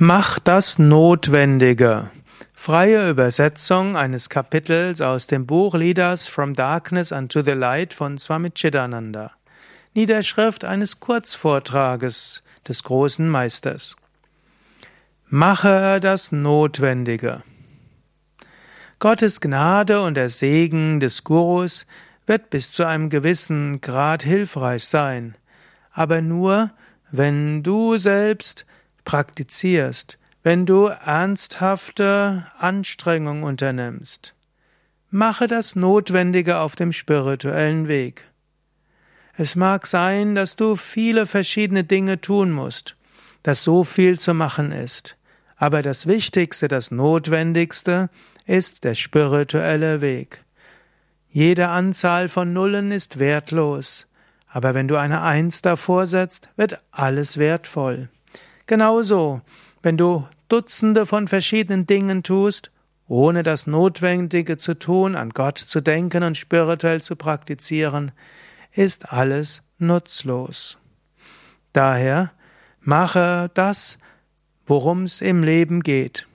Mach das Notwendige. Freie Übersetzung eines Kapitels aus dem Buch Lead Us from Darkness unto the Light von Swami Chidananda. Niederschrift eines Kurzvortrages des großen Meisters. Mache das Notwendige. Gottes Gnade und der Segen des Gurus wird bis zu einem gewissen Grad hilfreich sein, aber nur, wenn du selbst praktizierst, wenn du ernsthafte Anstrengung unternimmst. Mache das Notwendige auf dem spirituellen Weg. Es mag sein, dass du viele verschiedene Dinge tun musst, dass so viel zu machen ist, aber das Wichtigste, das Notwendigste ist der spirituelle Weg. Jede Anzahl von Nullen ist wertlos, aber wenn du eine Eins davor setzt, wird alles wertvoll. Genauso, wenn du Dutzende von verschiedenen Dingen tust, ohne das Notwendige zu tun, an Gott zu denken und spirituell zu praktizieren, ist alles nutzlos. Daher mache das, worum es im Leben geht.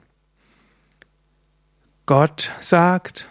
Gott sagt,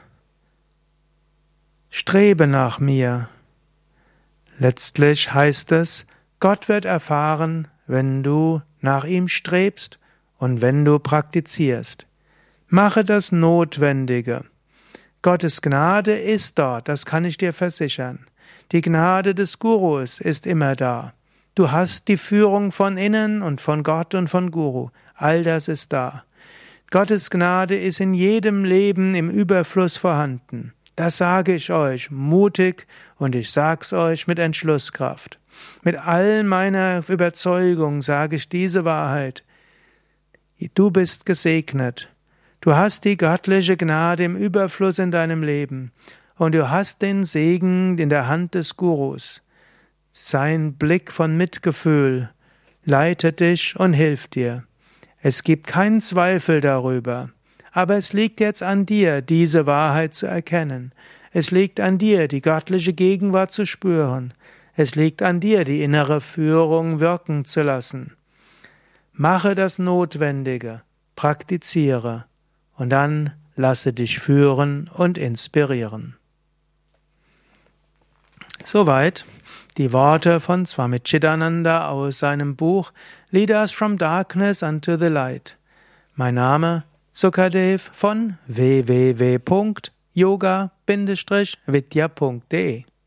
strebe nach mir. Letztlich heißt es, Gott wird erfahren, wenn du nach ihm strebst und wenn du praktizierst. Mache das Notwendige. Gottes Gnade ist dort, das kann ich dir versichern. Die Gnade des Gurus ist immer da. Du hast die Führung von innen und von Gott und von Guru. All das ist da. Gottes Gnade ist in jedem Leben im Überfluss vorhanden. Das sage ich euch mutig und ich sag's euch mit Entschlusskraft. Mit all meiner Überzeugung sage ich diese Wahrheit. Du bist gesegnet. Du hast die göttliche Gnade im Überfluss in deinem Leben und du hast den Segen in der Hand des Gurus. Sein Blick von Mitgefühl leitet dich und hilft dir. Es gibt keinen Zweifel darüber. Aber es liegt jetzt an dir, diese Wahrheit zu erkennen. Es liegt an dir, die göttliche Gegenwart zu spüren. Es liegt an dir, die innere Führung wirken zu lassen. Mache das Notwendige, praktiziere und dann lasse dich führen und inspirieren. Soweit die Worte von Swami Chidananda aus seinem Buch Lead Us from Darkness unto the Light. Mein Name Sukadev von www.yoga-vidya.de